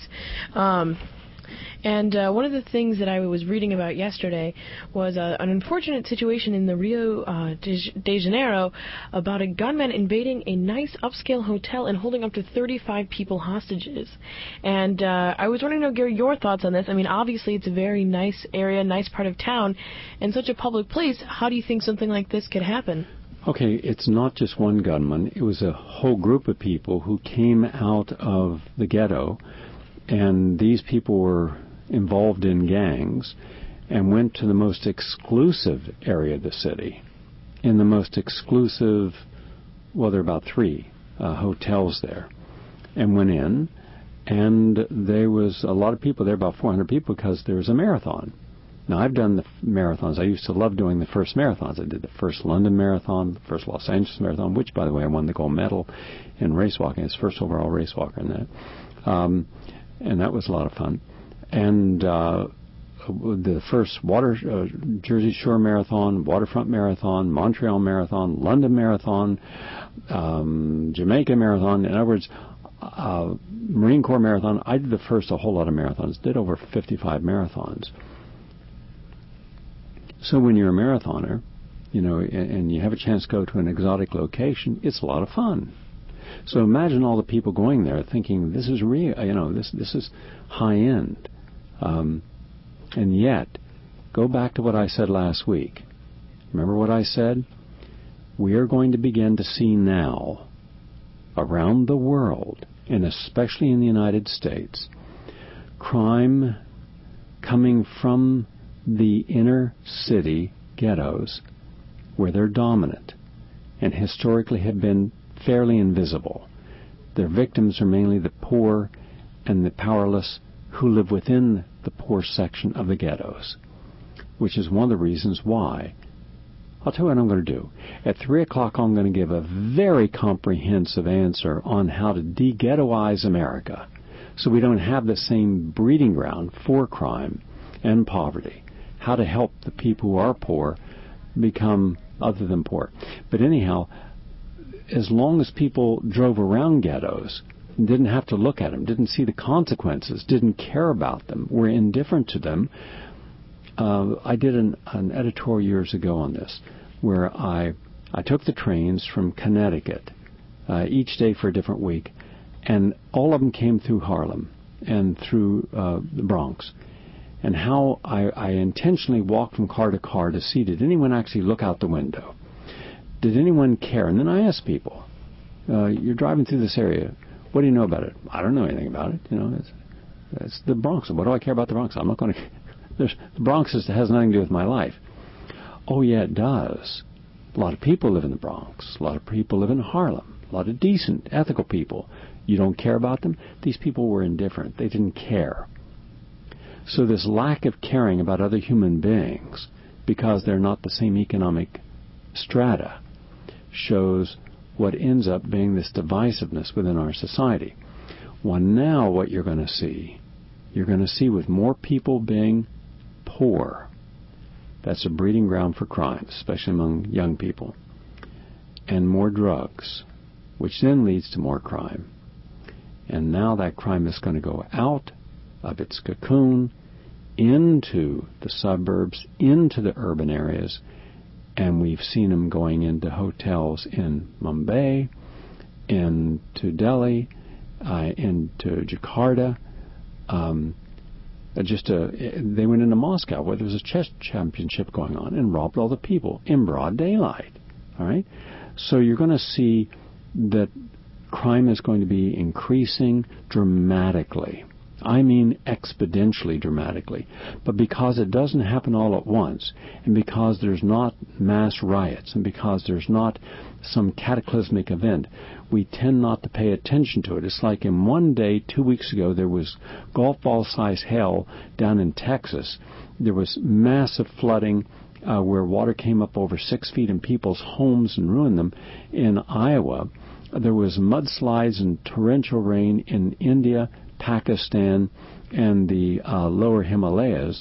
And one of the things that I was reading about yesterday was an unfortunate situation in the Rio de Janeiro about a gunman invading a nice upscale hotel and holding up to 35 people hostages. And I was wondering, Gary, your thoughts on this. I mean, obviously it's a very nice area, nice part of town, and such a public place. How do you think something like this could happen? Okay, it's not just one gunman. It was a whole group of people who came out of the ghetto, and these people were involved in gangs and went to the most exclusive area of the city. In the most exclusive, there are about 3 hotels there, and went in, and there was a lot of people there, about 400 people, because there was a marathon. Now, I've done the marathons. I used to love doing the first marathons. I did the first London Marathon, the first Los Angeles Marathon, which, by the way, I won the gold medal in race walking. It's first overall race walker in that. and that was a lot of fun. And the first Jersey Shore Marathon, Waterfront Marathon, Montreal Marathon, London Marathon, Jamaica Marathon. In other words, Marine Corps Marathon. I did the first a whole lot of marathons. Did over 55 marathons. So when you're a marathoner, and you have a chance to go to an exotic location, it's a lot of fun. So imagine all the people going there thinking this is real, this is high end. And yet, go back to what I said last week. Remember what I said? We are going to begin to see now, around the world, and especially in the United States, crime coming from the inner city ghettos, where they're dominant and historically have been fairly invisible. Their victims are mainly the poor and the powerless who live within the poor section of the ghettos, which is one of the reasons why. I'll tell you what I'm going to do. At 3 o'clock, I'm going to give a very comprehensive answer on how to de-ghettoize America so we don't have the same breeding ground for crime and poverty. How to help the people who are poor become other than poor. But anyhow, as long as people drove around ghettos, didn't have to look at them, didn't see the consequences, didn't care about them, were indifferent to them. I did an editorial years ago on this, where I took the trains from Connecticut each day for a different week, and all of them came through Harlem and through the Bronx. And how I intentionally walked from car to car to see, did anyone actually look out the window? Did anyone care? And then I asked people, you're driving through this area. What do you know about it? I don't know anything about it. It's the Bronx. What do I care about the Bronx? I'm not going to... The Bronx has nothing to do with my life. Oh, yeah, it does. A lot of people live in the Bronx. A lot of people live in Harlem. A lot of decent, ethical people. You don't care about them? These people were indifferent. They didn't care. So this lack of caring about other human beings, because they're not the same economic strata, shows what ends up being this divisiveness within our society. Well, now what you're going to see with more people being poor, that's a breeding ground for crime, especially among young people, and more drugs, which then leads to more crime. And now that crime is going to go out of its cocoon into the suburbs, into the urban areas, and we've seen them going into hotels in Mumbai, into Delhi, into Jakarta. They went into Moscow where there was a chess championship going on and robbed all the people in broad daylight. All right? So you're going to see that crime is going to be increasing dramatically. I mean exponentially dramatically. But because it doesn't happen all at once, and because there's not mass riots, and because there's not some cataclysmic event, we tend not to pay attention to it. It's like in one day, 2 weeks ago, there was golf ball size hail down in Texas. There was massive flooding where water came up over 6 feet in people's homes and ruined them. In Iowa, there was mudslides and torrential rain in India, Pakistan, and the lower Himalayas,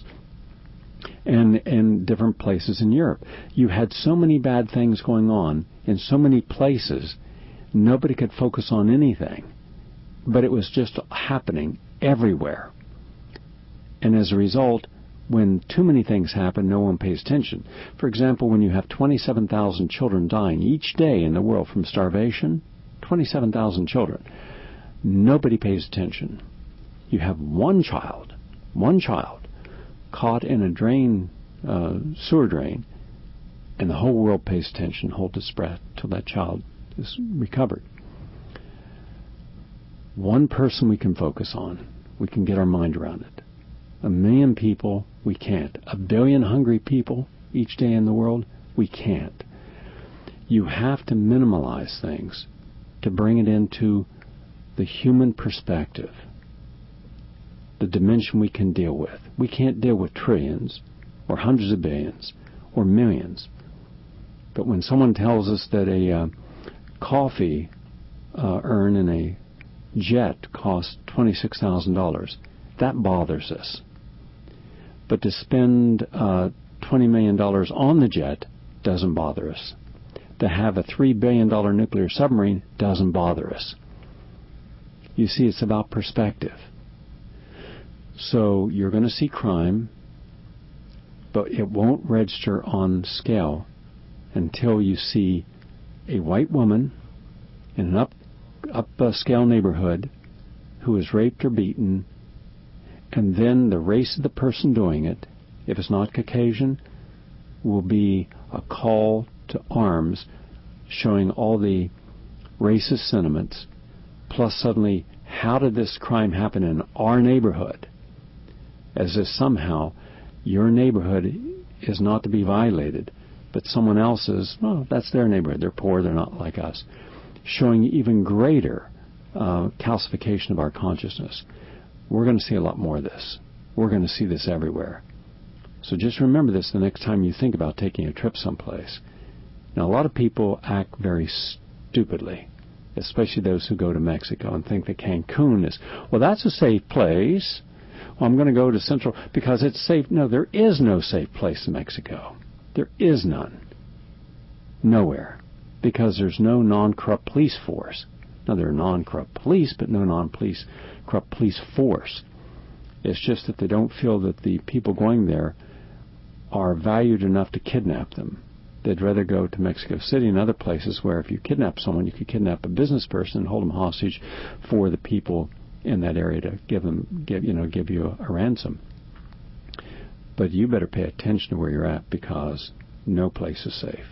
and different places in Europe. You had so many bad things going on in so many places, nobody could focus on anything. But it was just happening everywhere. And as a result, when too many things happen, no one pays attention. For example, when you have 27,000 children dying each day in the world from starvation, 27,000 children, nobody pays attention. You have one child caught in a sewer drain, and the whole world pays attention, holds its breath till that child is recovered. One person we can focus on. We can get our mind around it. 1 million people, we can't. 1 billion hungry people each day in the world, we can't. You have to minimalize things to bring it into the human perspective, the dimension we can deal with. We can't deal with trillions or hundreds of billions or millions. But when someone tells us that a coffee urn in a jet costs $26,000. That bothers us. But to spend $20 million on the jet doesn't bother us. To have a $3 billion nuclear submarine doesn't bother us. You see, it's about perspective. So you're going to see crime, but it won't register on scale until you see a white woman in an upscale neighborhood who is raped or beaten, and then the race of the person doing it, if it's not Caucasian, will be a call to arms showing all the racist sentiments, plus suddenly, how did this crime happen in our neighborhood? As if somehow your neighborhood is not to be violated, but someone else's, well, that's their neighborhood. They're poor, they're not like us. Showing even greater calcification of our consciousness. We're going to see a lot more of this. We're going to see this everywhere. So just remember this the next time you think about taking a trip someplace. Now, a lot of people act very stupidly, especially those who go to Mexico and think that Cancun is, well, that's a safe place. Well, I'm going to go to Central because it's safe. No, there is no safe place in Mexico. There is none. Nowhere. Because there's no non-corrupt police force. Now, there are non-corrupt police, but no corrupt police force. It's just that they don't feel that the people going there are valued enough to kidnap them. They'd rather go to Mexico City and other places where if you kidnap someone, you could kidnap a business person and hold them hostage for the people in that area to give you a ransom. But you better pay attention to where you're at because no place is safe.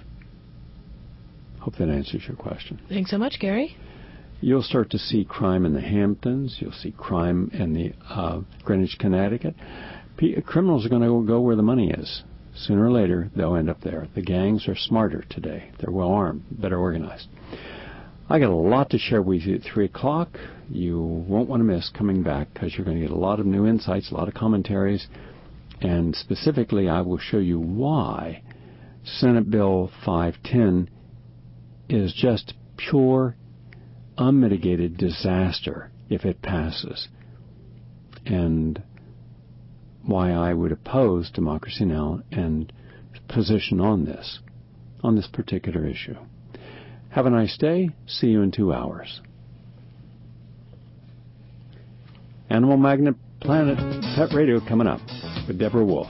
Hope that answers your question. Thanks so much, Gary. You'll start to see crime in the Hamptons. You'll see crime in the Greenwich, Connecticut. Criminals are going to go where the money is. Sooner or later, they'll end up there. The gangs are smarter today. They're well armed, better organized. I got a lot to share with you at 3 o'clock. You won't want to miss coming back because you're going to get a lot of new insights, a lot of commentaries, and specifically I will show you why Senate Bill 510 is just pure, unmitigated disaster if it passes, and why I would oppose Democracy Now! And position on this particular issue. Have a nice day. See you in 2 hours. Animal Magnet Planet Pet Radio coming up with Deborah Wolf.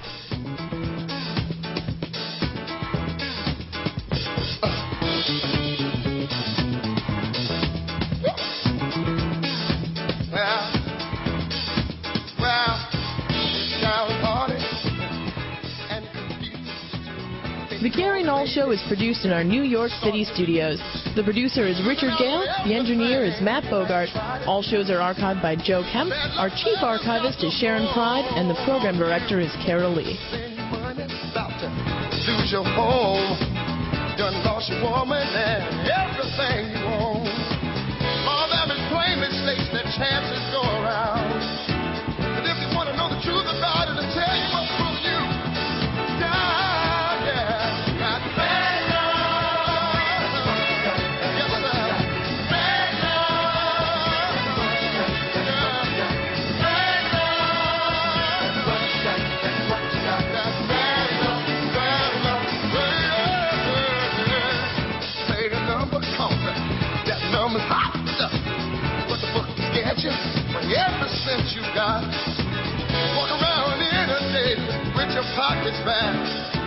The Gary Null Show is produced in our New York City studios. The producer is Richard Gale. The engineer is Matt Bogart. All shows are archived by Joe Kemp. Our chief archivist is Sharon Pride, and the program director is Carol Lee. Lose your home, done lost your woman and everything you own. All them is plain mistakes that chances go around. But if you want to know the truth about it, I'll tell you what's from you. Ever since you got walk around in a day with your pockets back.